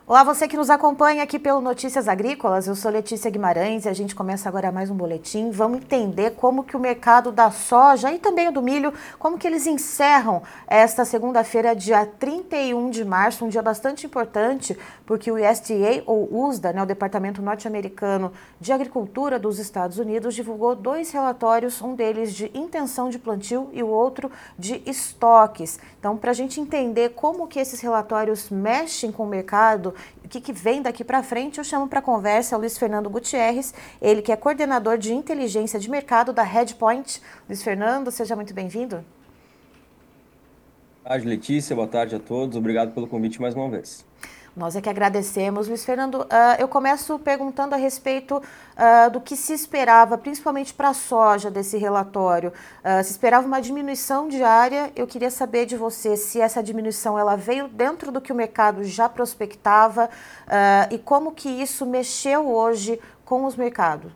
Olá, você que nos acompanha aqui pelo Notícias Agrícolas, eu sou Letícia Guimarães e a gente começa agora mais um boletim. Vamos entender como que o mercado da soja e também o do milho, como que eles encerram esta segunda-feira, dia 31 de março, um dia bastante importante, porque o USDA, ou USDA, o Departamento Norte-Americano de Agricultura dos Estados Unidos, divulgou 2 relatórios, um deles de intenção de plantio e o outro de estoques. Então, para a gente entender como que esses relatórios mexem com o mercado, o que vem daqui para frente, eu chamo para conversa o Luiz Fernando Gutierrez, ele que é coordenador de inteligência de mercado da Headpoint. Luiz Fernando, seja muito bem-vindo. Boa tarde, Letícia. Boa tarde a todos. Obrigado pelo convite mais uma vez. Nós é que agradecemos. Luiz Fernando, eu começo perguntando a respeito do que se esperava, principalmente para a soja, desse relatório. Se esperava uma diminuição diária. Eu queria saber de você se essa diminuição ela veio dentro do que o mercado já prospectava e como que isso mexeu hoje com os mercados.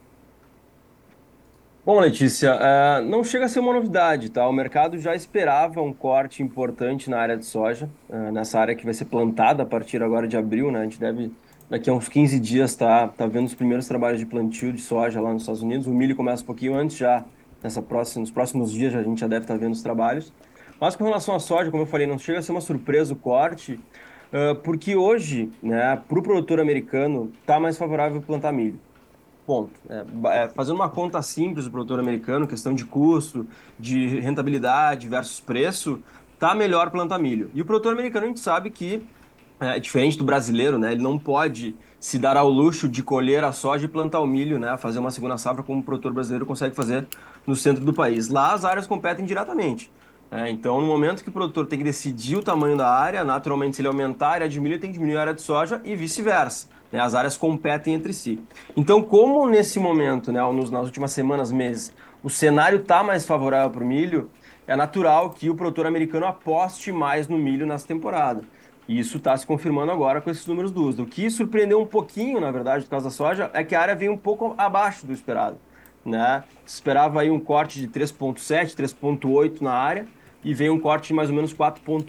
Bom, Letícia, não chega a ser uma novidade, tá? O mercado já esperava um corte importante na área de soja, nessa área que vai ser plantada a partir agora de abril, né? A gente deve, daqui a uns 15 dias, tá vendo os primeiros trabalhos de plantio de soja lá nos Estados Unidos. O milho começa um pouquinho antes já, nos próximos dias a gente já deve estar vendo os trabalhos. Mas com relação à soja, como eu falei, não chega a ser uma surpresa o corte, porque hoje, né, para o produtor americano, está mais favorável plantar milho. Ponto. Fazendo uma conta simples do produtor americano, questão de custo, de rentabilidade versus preço, tá melhor plantar milho. E o produtor americano a gente sabe que é diferente do brasileiro, né? Ele não pode se dar ao luxo de colher a soja e plantar o milho, né? Fazer uma segunda safra como o produtor brasileiro consegue fazer no centro do país. Lá as áreas competem diretamente. Então, no momento que o produtor tem que decidir o tamanho da área, naturalmente, se ele aumentar a área de milho, ele tem que diminuir a área de soja e vice-versa. Né? As áreas competem entre si. Então, como nesse momento, né, nas últimas semanas, meses, o cenário está mais favorável para o milho, é natural que o produtor americano aposte mais no milho nessa temporada. E isso está se confirmando agora com esses números do USDA. O que surpreendeu um pouquinho, na verdade, por causa da soja, é que a área veio um pouco abaixo do esperado. Né? Se esperava aí um corte de 3,7, 3,8 na área e veio um corte de mais ou menos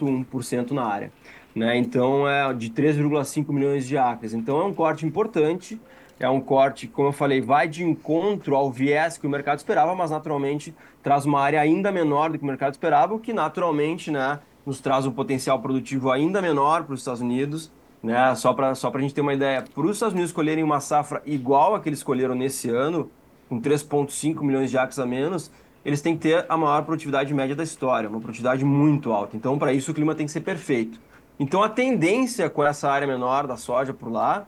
4,1% na área. Né? Então é de 3,5 milhões de acres. Então é um corte importante, é um corte, como eu falei, vai de encontro ao viés que o mercado esperava, mas naturalmente traz uma área ainda menor do que o mercado esperava, o que naturalmente, né, nos traz um potencial produtivo ainda menor para os Estados Unidos. Né? Só para a gente ter uma ideia, para os Estados Unidos escolherem uma safra igual a que eles escolheram nesse ano, com 3,5 milhões de acres a menos, eles têm que ter a maior produtividade média da história, uma produtividade muito alta. Então, para isso, o clima tem que ser perfeito. Então, a tendência com essa área menor da soja por lá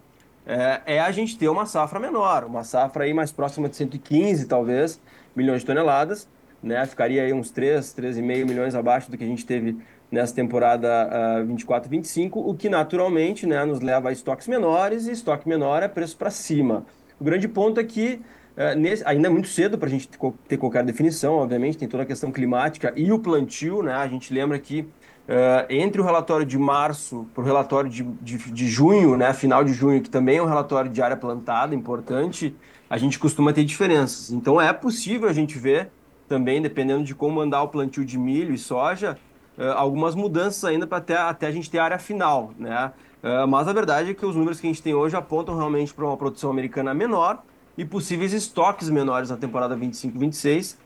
é a gente ter uma safra menor, uma safra aí mais próxima de 115, talvez, milhões de toneladas, né? Ficaria aí uns 3,5 milhões abaixo do que a gente teve nessa temporada 24 e 25, o que naturalmente, né, nos leva a estoques menores, e estoque menor é preço para cima. O grande ponto é que ainda é muito cedo para a gente ter qualquer definição, obviamente, tem toda a questão climática e o plantio, né? A gente lembra que entre o relatório de março para o relatório de junho, né, final de junho, que também é um relatório de área plantada importante, a gente costuma ter diferenças. Então é possível a gente ver também, dependendo de como andar o plantio de milho e soja, algumas mudanças ainda para até a gente ter a área final, né? Mas a verdade é que os números que a gente tem hoje apontam realmente para uma produção americana menor e possíveis estoques menores na temporada 25-26.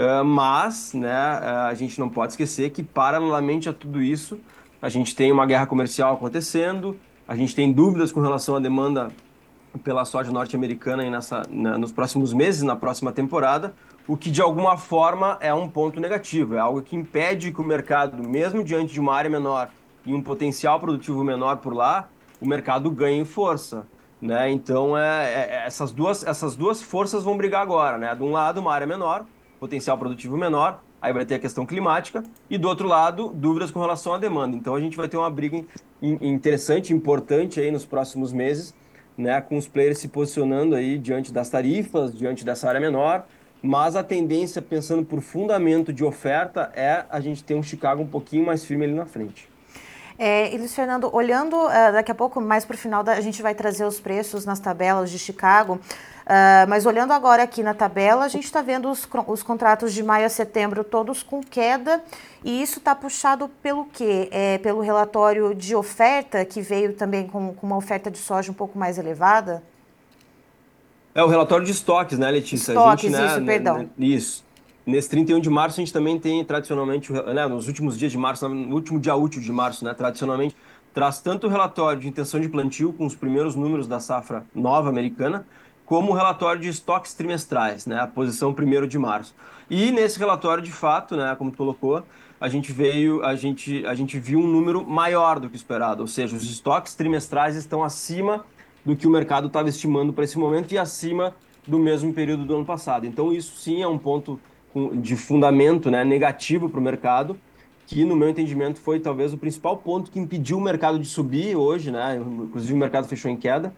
Mas, né, a gente não pode esquecer que, paralelamente a tudo isso, a gente tem uma guerra comercial acontecendo, a gente tem dúvidas com relação à demanda pela soja norte-americana aí nos próximos meses, na próxima temporada, o que de alguma forma é um ponto negativo, é algo que impede que o mercado, mesmo diante de uma área menor e um potencial produtivo menor por lá, o mercado ganhe força. Né? Então, essas duas forças vão brigar agora. Né? De um lado, uma área menor, potencial produtivo menor, aí vai ter a questão climática, e do outro lado, dúvidas com relação à demanda. Então, a gente vai ter uma briga interessante, importante aí nos próximos meses, né, com os players se posicionando aí diante das tarifas, diante dessa área menor, mas a tendência, pensando por fundamento de oferta, é a gente ter um Chicago um pouquinho mais firme ali na frente. E Luiz Fernando, olhando daqui a pouco mais para o final, a gente vai trazer os preços nas tabelas de Chicago. Mas olhando agora aqui na tabela, a gente está vendo os contratos de maio a setembro todos com queda, e isso está puxado pelo quê? Pelo relatório de oferta, que veio também com uma oferta de soja um pouco mais elevada? É o relatório de estoques, né, Letícia? A gente, Estoques, isso, perdão. isso. Nesse 31 de março, a gente também tem, tradicionalmente, né, nos últimos dias de março, no último dia útil de março, né, tradicionalmente, traz tanto o relatório de intenção de plantio, com os primeiros números da safra nova americana, como o relatório de estoques trimestrais, né, a posição 1º de março. E nesse relatório, de fato, né, como tu colocou, a gente viu um número maior do que esperado, ou seja, os estoques trimestrais estão acima do que o mercado estava estimando para esse momento e acima do mesmo período do ano passado. Então, isso sim é um ponto de fundamento, né, negativo para o mercado, que, no meu entendimento, foi talvez o principal ponto que impediu o mercado de subir hoje, né, inclusive o mercado fechou em queda,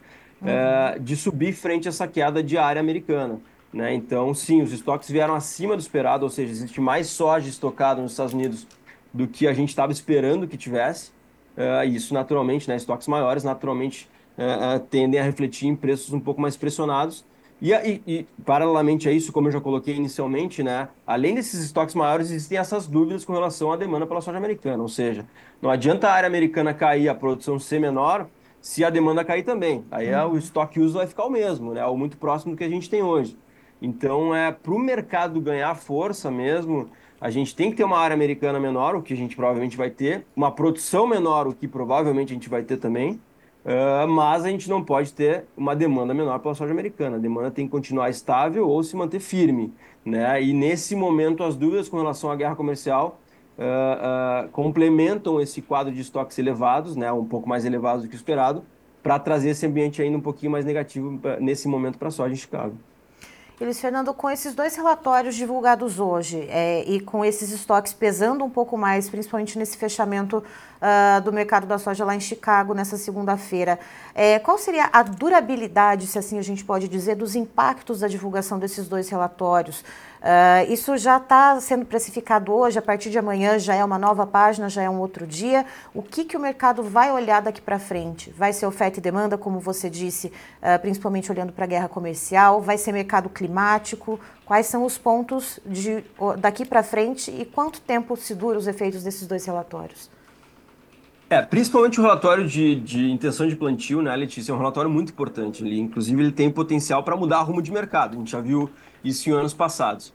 de subir frente a essa queda diária americana. Né? Então, sim, os estoques vieram acima do esperado, ou seja, existe mais soja estocada nos Estados Unidos do que a gente estava esperando que tivesse. Isso naturalmente, né, estoques maiores naturalmente tendem a refletir em preços um pouco mais pressionados. Paralelamente a isso, como eu já coloquei inicialmente, né, além desses estoques maiores, existem essas dúvidas com relação à demanda pela soja americana. Ou seja, não adianta a área americana cair, a produção ser menor, se a demanda cair também. Aí o estoque uso vai ficar o mesmo, né, ou muito próximo do que a gente tem hoje. Então, para o mercado ganhar força mesmo, a gente tem que ter uma área americana menor, o que a gente provavelmente vai ter, uma produção menor, o que provavelmente a gente vai ter também, mas a gente não pode ter uma demanda menor pela soja americana. A demanda tem que continuar estável ou se manter firme, né? E nesse momento, as dúvidas com relação à guerra comercial complementam esse quadro de estoques elevados, né? Um pouco mais elevados do que o esperado, para trazer esse ambiente ainda um pouquinho mais negativo nesse momento para a soja em Chicago. Eles, Fernando, com esses dois relatórios divulgados hoje e com esses estoques pesando um pouco mais, principalmente nesse fechamento do mercado da soja lá em Chicago nessa segunda-feira, qual seria a durabilidade, se assim a gente pode dizer, dos impactos da divulgação desses dois relatórios? Isso já está sendo precificado hoje, a partir de amanhã já é uma nova página, já é um outro dia. O que o mercado vai olhar daqui para frente? Vai ser oferta e demanda, como você disse, principalmente olhando para a guerra comercial? Vai ser mercado climático? Quais são os pontos daqui para frente e quanto tempo se dura os efeitos desses dois relatórios? Principalmente o relatório de intenção de plantio, né, Letícia, é um relatório muito importante. Inclusive, ele tem potencial para mudar rumo de mercado. A gente já viu isso em anos passados.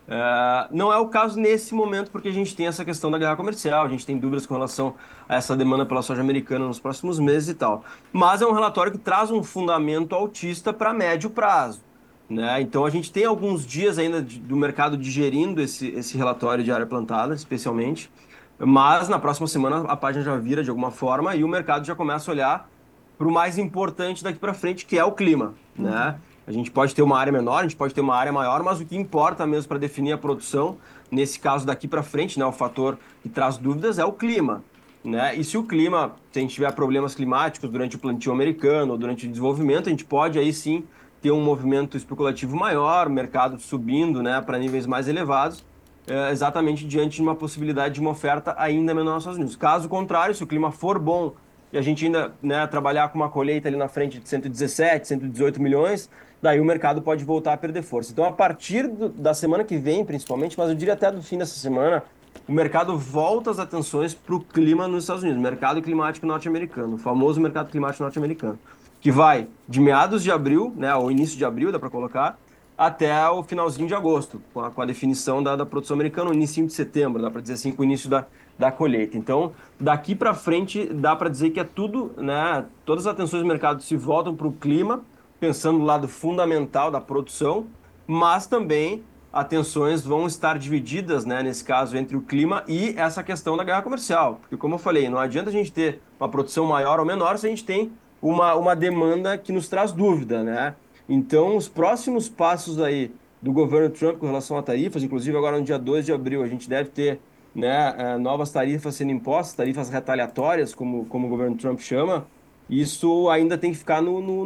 Não é o caso nesse momento, porque a gente tem essa questão da guerra comercial, a gente tem dúvidas com relação a essa demanda pela soja americana nos próximos meses e tal. Mas é um relatório que traz um fundamento altista para médio prazo. Né? Então, a gente tem alguns dias ainda do mercado digerindo esse relatório de área plantada, especialmente. Mas na próxima semana a página já vira de alguma forma e o mercado já começa a olhar para o mais importante daqui para frente, que é o clima, né? A gente pode ter uma área menor, a gente pode ter uma área maior, mas o que importa mesmo para definir a produção, nesse caso daqui para frente, né, o fator que traz dúvidas é o clima, né? E se o clima, se a gente tiver problemas climáticos durante o plantio americano ou durante o desenvolvimento, a gente pode aí sim ter um movimento especulativo maior, o mercado subindo, né, para níveis mais elevados exatamente diante de uma possibilidade de uma oferta ainda menor nos Estados Unidos. Caso contrário, se o clima for bom e a gente ainda né, trabalhar com uma colheita ali na frente de 117, 118 milhões, daí o mercado pode voltar a perder força. Então, a partir da semana que vem, principalmente, mas eu diria até do fim dessa semana, o mercado volta as atenções para o clima nos Estados Unidos, mercado climático norte-americano, o famoso mercado climático norte-americano, que vai de meados de abril, né, ou início de abril, dá para colocar, até o finalzinho de agosto, com a definição da produção americana, o início de setembro, dá para dizer assim, com o início da colheita. Então, daqui para frente, dá para dizer que é tudo, né? Todas as atenções do mercado se voltam para o clima, pensando no lado fundamental da produção, mas também atenções vão estar divididas, né, nesse caso, entre o clima e essa questão da guerra comercial. Porque, como eu falei, não adianta a gente ter uma produção maior ou menor se a gente tem uma demanda que nos traz dúvida, né? Então, os próximos passos aí do governo Trump com relação a tarifas, inclusive agora no dia 2 de abril, a gente deve ter né, novas tarifas sendo impostas, tarifas retaliatórias, como o governo Trump chama. Isso ainda tem que ficar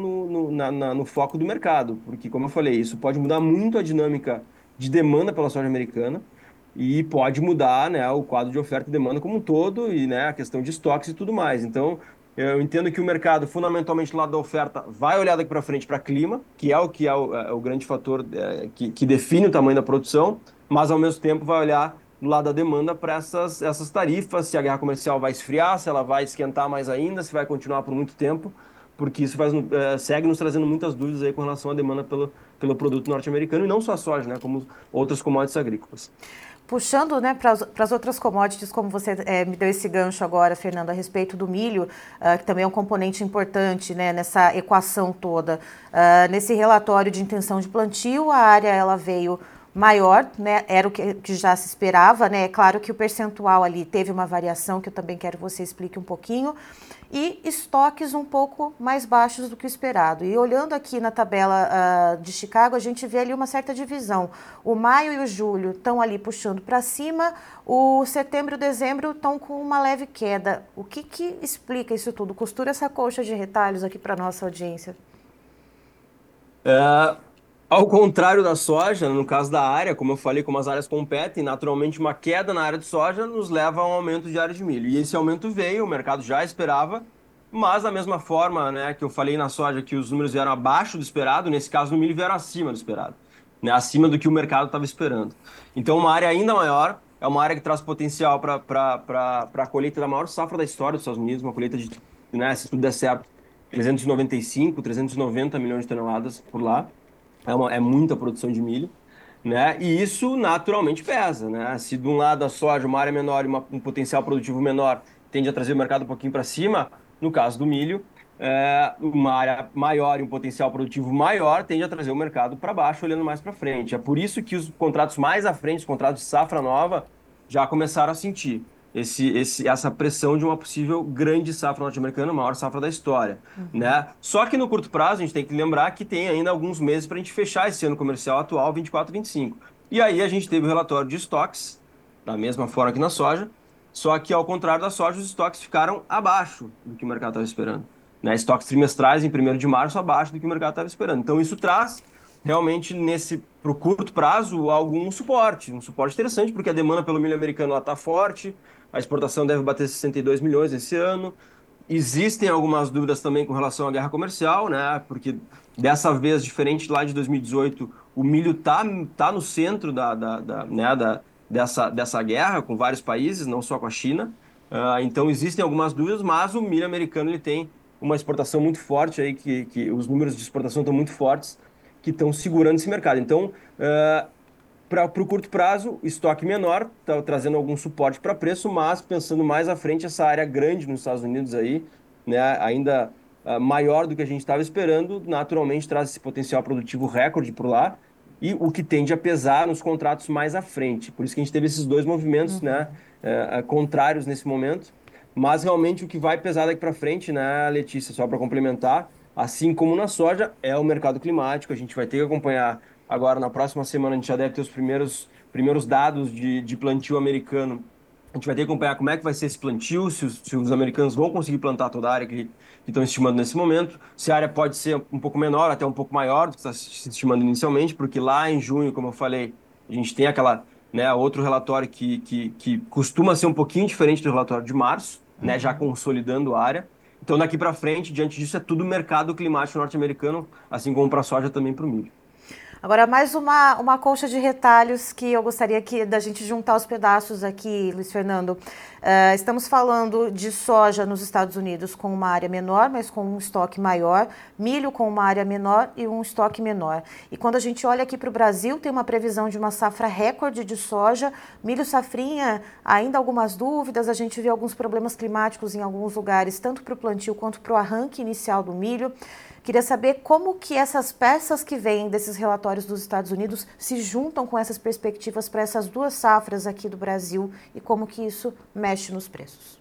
no foco do mercado, porque, como eu falei, isso pode mudar muito a dinâmica de demanda pela soja americana e pode mudar né, o quadro de oferta e demanda como um todo e né, a questão de estoques e tudo mais. Então, Eu entendo que o mercado, fundamentalmente, do lado da oferta, vai olhar daqui para frente para clima, que é o grande fator que define o tamanho da produção, mas, ao mesmo tempo, vai olhar do lado da demanda para essas tarifas, se a guerra comercial vai esfriar, se ela vai esquentar mais ainda, se vai continuar por muito tempo, porque isso segue nos trazendo muitas dúvidas aí com relação à demanda pelo produto norte-americano, e não só a soja, né, como outras commodities agrícolas. Puxando, né, para as outras commodities, como você me deu esse gancho agora, Fernando, a respeito do milho, que também é um componente importante, né, nessa equação toda. Nesse relatório de intenção de plantio, a área ela veio maior, né, era o que já se esperava, né, é claro que o percentual ali teve uma variação, que eu também quero que você explique um pouquinho, e estoques um pouco mais baixos do que o esperado. E olhando aqui na tabela de Chicago, a gente vê ali uma certa divisão. O maio e o julho estão ali puxando para cima, o setembro e o dezembro estão com uma leve queda. O que explica isso tudo? Costura essa colcha de retalhos aqui para nossa audiência. É, Ao contrário da soja, no caso da área, como eu falei, como as áreas competem, naturalmente uma queda na área de soja nos leva a um aumento de área de milho. E esse aumento veio, o mercado já esperava, mas da mesma forma, né, que eu falei na soja que os números vieram abaixo do esperado, nesse caso no milho vieram acima do esperado, né, acima do que o mercado estava esperando. Então, uma área ainda maior, é uma área que traz potencial para a colheita da maior safra da história dos Estados Unidos, uma colheita de, né, se tudo der certo, 395, 390 milhões de toneladas por lá. É muita produção de milho, né? E isso naturalmente pesa, né? Se de um lado a soja, uma área menor e um potencial produtivo menor, tende a trazer o mercado um pouquinho para cima, no caso do milho, uma área maior e um potencial produtivo maior tende a trazer o mercado para baixo, olhando mais para frente. É por isso que os contratos mais à frente, os contratos de safra nova, já começaram a sentir essa pressão de uma possível grande safra norte-americana, a maior safra da história, né? Só que no curto prazo a gente tem que lembrar que tem ainda alguns meses para a gente fechar esse ano comercial atual, 24, 25. E aí a gente teve o relatório de estoques, da mesma forma que na soja, só que ao contrário da soja, os estoques ficaram abaixo do que o mercado estava esperando, né? Estoques trimestrais em 1º de março abaixo do que o mercado estava esperando. Então isso traz realmente para o curto prazo algum suporte, um suporte interessante, porque a demanda pelo milho americano está forte, a exportação deve bater 62 milhões esse ano. Existem algumas dúvidas também com relação à guerra comercial, né? Porque dessa vez, diferente lá de 2018, o milho tá no centro dessa guerra com vários países, não só com a China. Então existem algumas dúvidas, mas o milho americano ele tem uma exportação muito forte aí, que os números de exportação estão muito fortes, que estão segurando esse mercado. Então, para o curto prazo, estoque menor, tá trazendo algum suporte para preço, mas pensando mais à frente, essa área grande nos Estados Unidos aí, né, ainda maior do que a gente estava esperando, naturalmente traz esse potencial produtivo recorde por lá, e o que tende a pesar nos contratos mais à frente. Por isso que a gente teve esses dois movimentos, né, contrários nesse momento, mas realmente o que vai pesar daqui para frente, né, Letícia, só para complementar, assim como na soja, é o mercado climático, a gente vai ter que acompanhar. Agora, na próxima semana, a gente já deve ter os primeiros dados de plantio americano. A gente vai ter que acompanhar como é que vai ser esse plantio, se os americanos vão conseguir plantar toda a área que estão estimando nesse momento, se a área pode ser um pouco menor, até um pouco maior do que está se estimando inicialmente, porque lá em junho, como eu falei, a gente tem né, outro relatório que costuma ser um pouquinho diferente do relatório de março, né, já consolidando a área. Então, daqui para frente, diante disso, é tudo mercado climático norte-americano, assim como para a soja, também para o milho. Agora, mais uma colcha de retalhos que eu gostaria da gente juntar os pedaços aqui, Luiz Fernando. Estamos falando de soja nos Estados Unidos com uma área menor, mas com um estoque maior, milho com uma área menor e um estoque menor. E quando a gente olha aqui para o Brasil, tem uma previsão de uma safra recorde de soja, milho safrinha, ainda algumas dúvidas, a gente vê alguns problemas climáticos em alguns lugares, tanto para o plantio quanto para o arranque inicial do milho. Queria saber como que essas peças que vêm desses relatórios dos Estados Unidos se juntam com essas perspectivas para essas duas safras aqui do Brasil e como que isso mexe nos preços.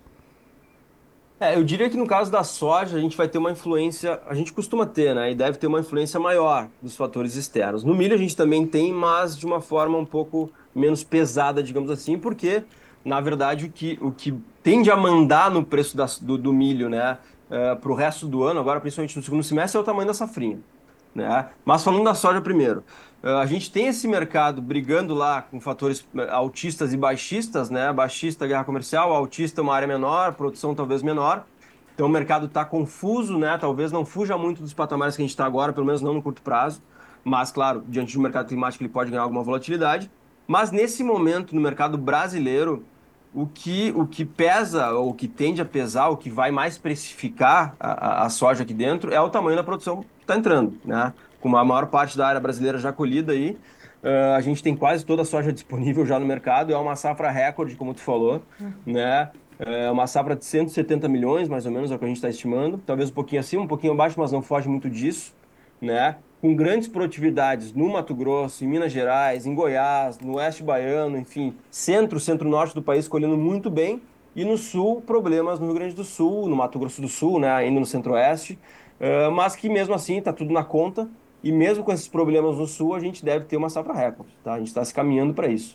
Eu diria que no caso da soja, a gente vai ter uma influência, a gente costuma ter, né? E deve ter uma influência maior dos fatores externos. No milho a gente também tem, mas de uma forma um pouco menos pesada, digamos assim, porque, na verdade, o que tende a mandar no preço do milho, né, para o resto do ano, agora principalmente no segundo semestre, é o tamanho da safrinha, né? Mas falando da soja primeiro, a gente tem esse mercado brigando lá com fatores altistas e baixistas, né? Baixista, guerra comercial, altista, uma área menor, produção talvez menor. Então o mercado está confuso, né? Talvez não fuja muito dos patamares que a gente está agora, pelo menos não no curto prazo. Mas, claro, diante do mercado climático ele pode ganhar alguma volatilidade. Mas nesse momento, no mercado brasileiro, o que pesa, ou o que tende a pesar, o que vai mais precificar a soja aqui dentro é o tamanho da produção que está entrando, né? Com a maior parte da área brasileira já colhida aí, a gente tem quase toda a soja disponível já no mercado, é uma safra recorde, como tu falou, né? É uma safra de 170 milhões, mais ou menos, é o que a gente está estimando. Talvez um pouquinho acima, um pouquinho abaixo, mas não foge muito disso, né? Com grandes produtividades no Mato Grosso, em Minas Gerais, em Goiás, no Oeste Baiano, enfim, centro-norte do país colhendo muito bem. E no sul, problemas no Rio Grande do Sul, no Mato Grosso do Sul, né? Ainda no centro-oeste. Mas que mesmo assim está tudo na conta. E mesmo com esses problemas no sul, a gente deve ter uma safra recorde, tá? A gente está se caminhando para isso.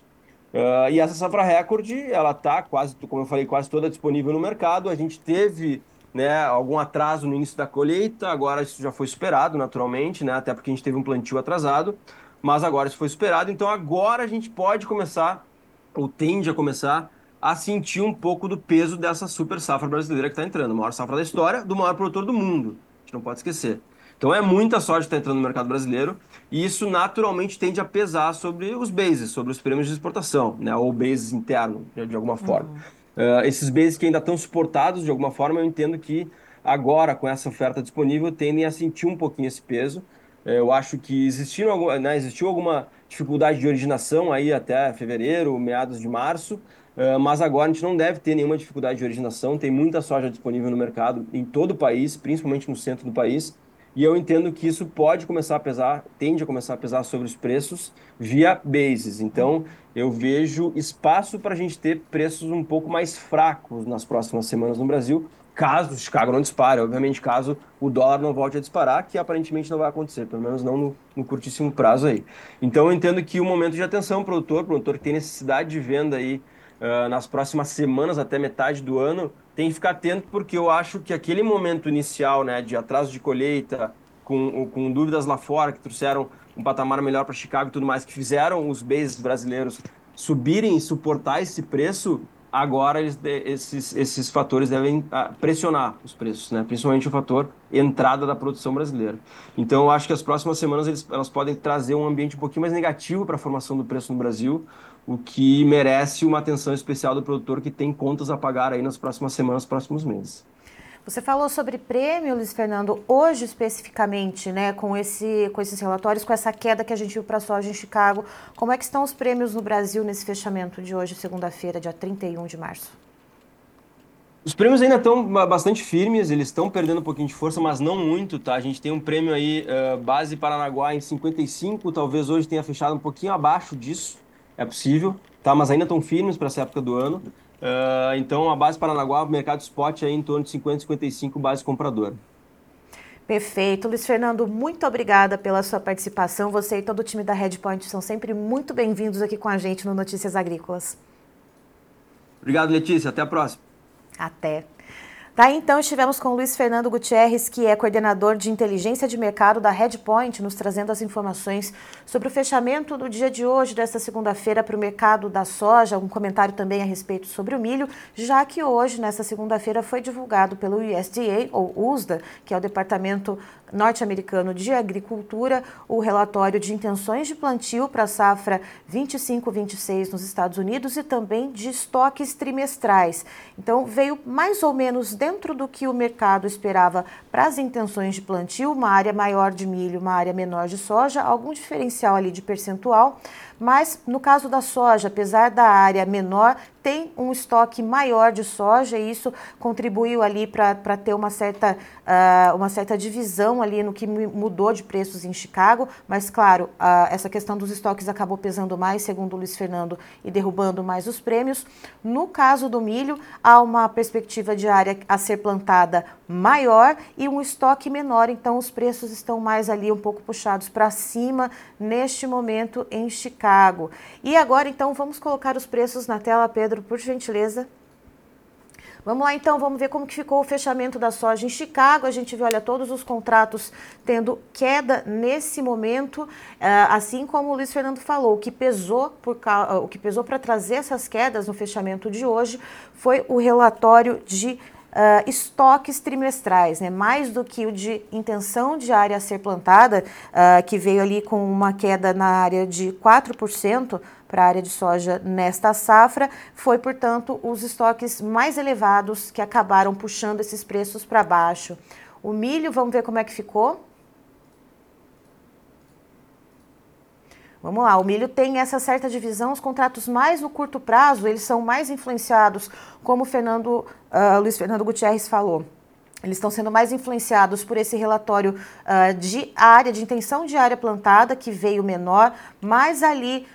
E essa safra recorde, ela está quase, como eu falei, quase toda disponível no mercado. A gente teve, né, algum atraso no início da colheita, agora isso já foi superado naturalmente, né, até porque a gente teve um plantio atrasado, mas agora isso foi superado. Então agora a gente pode começar, ou tende a começar, a sentir um pouco do peso dessa super safra brasileira que está entrando. A maior safra da história, do maior produtor do mundo. A gente não pode esquecer. Então é muita soja que está entrando no mercado brasileiro e isso naturalmente tende a pesar sobre os bases, sobre os prêmios de exportação, né, ou bases interno, de alguma forma. Esses bases que ainda estão suportados de alguma forma, eu entendo que agora, com essa oferta disponível, tendem a sentir um pouquinho esse peso. Eu acho que existiu alguma dificuldade de originação aí até fevereiro, meados de março, mas agora a gente não deve ter nenhuma dificuldade de originação. Tem muita soja disponível no mercado em todo o país, principalmente no centro do país. E eu entendo que isso pode começar a pesar, tende a começar a pesar sobre os preços via bases. Então, eu vejo espaço para a gente ter preços um pouco mais fracos nas próximas semanas no Brasil, caso o Chicago não dispare. Obviamente, caso o dólar não volte a disparar, que aparentemente não vai acontecer, pelo menos não no curtíssimo prazo aí. Então, eu entendo que o momento de atenção, produtor que tem necessidade de venda aí nas próximas semanas, até metade do ano, tem que ficar atento, porque eu acho que aquele momento inicial, né, de atraso de colheita, com dúvidas lá fora, que trouxeram um patamar melhor para Chicago e tudo mais, que fizeram os bases brasileiros subirem e suportar esse preço, agora esses fatores devem pressionar os preços, né? Principalmente o fator entrada da produção brasileira. Então, eu acho que as próximas semanas elas podem trazer um ambiente um pouquinho mais negativo para a formação do preço no Brasil, o que merece uma atenção especial do produtor que tem contas a pagar aí nas próximas semanas, próximos meses. Você falou sobre prêmio, Luiz Fernando, hoje especificamente, né, com esses relatórios, com essa queda que a gente viu para a soja em Chicago, como é que estão os prêmios no Brasil nesse fechamento de hoje, segunda-feira, dia 31 de março? Os prêmios ainda estão bastante firmes, eles estão perdendo um pouquinho de força, mas não muito, tá? A gente tem um prêmio aí, base Paranaguá em 55, talvez hoje tenha fechado um pouquinho abaixo disso, é possível, tá? Mas ainda estão firmes para essa época do ano. Então, a base Paranaguá, o mercado spot aí em torno de 50, 55, base compradora. Perfeito. Luiz Fernando, muito obrigada pela sua participação. Você e todo o time da Redpoint são sempre muito bem-vindos aqui com a gente no Notícias Agrícolas. Obrigado, Letícia. Até a próxima. Até. Daí então estivemos com o Luiz Fernando Gutierrez, que é coordenador de inteligência de mercado da Redpoint, nos trazendo as informações sobre o fechamento do dia de hoje, desta segunda-feira, para o mercado da soja, um comentário também a respeito sobre o milho, já que hoje, nesta segunda-feira, foi divulgado pelo USDA, ou USDA, que é o Departamento Norte-Americano de Agricultura, o relatório de intenções de plantio para a safra 25-26 nos Estados Unidos e também de estoques trimestrais. Então, veio mais ou menos dentro do que o mercado esperava para as intenções de plantio, uma área maior de milho, uma área menor de soja, algum diferencial ali de percentual, mas no caso da soja, apesar da área menor, tem um estoque maior de soja e isso contribuiu ali para ter uma certa divisão ali no que mudou de preços em Chicago, mas claro, essa questão dos estoques acabou pesando mais, segundo o Luiz Fernando, e derrubando mais os prêmios. No caso do milho, há uma perspectiva de área a ser plantada maior e um estoque menor, então os preços estão mais ali um pouco puxados para cima neste momento em Chicago. E agora então vamos colocar os preços na tela, Pedro, por gentileza. Vamos lá então, vamos ver como que ficou o fechamento da soja em Chicago. A gente vê, olha, todos os contratos tendo queda nesse momento, assim como o Luiz Fernando falou, o que pesou para trazer essas quedas no fechamento de hoje foi o relatório de estoques trimestrais, né? Mais do que o de intenção de área a ser plantada, que veio ali com uma queda na área de 4% para a área de soja nesta safra, foi, portanto, os estoques mais elevados que acabaram puxando esses preços para baixo. O milho, vamos ver como é que ficou? Vamos lá, o milho tem essa certa divisão, os contratos mais no curto prazo, eles são mais influenciados, como o Luiz Fernando Gutierrez falou. Eles estão sendo mais influenciados por esse relatório de área, de intenção de área plantada, que veio menor, mas ali...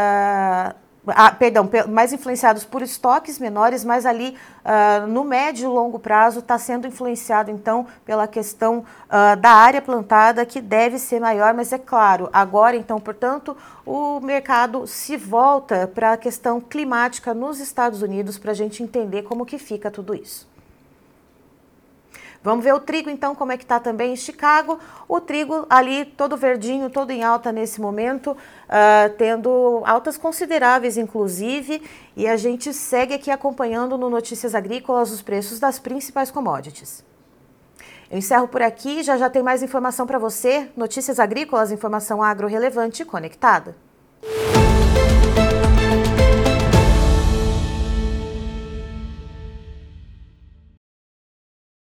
mais influenciados por estoques menores, mas ali no médio e longo prazo está sendo influenciado então pela questão da área plantada, que deve ser maior, mas é claro, agora então, portanto, o mercado se volta para a questão climática nos Estados Unidos para a gente entender como que fica tudo isso. Vamos ver o trigo, então, como é que está também em Chicago. O trigo ali todo verdinho, todo em alta nesse momento, tendo altas consideráveis, inclusive, e a gente segue aqui acompanhando no Notícias Agrícolas os preços das principais commodities. Eu encerro por aqui, já tem mais informação para você. Notícias Agrícolas, informação agro relevante e conectada.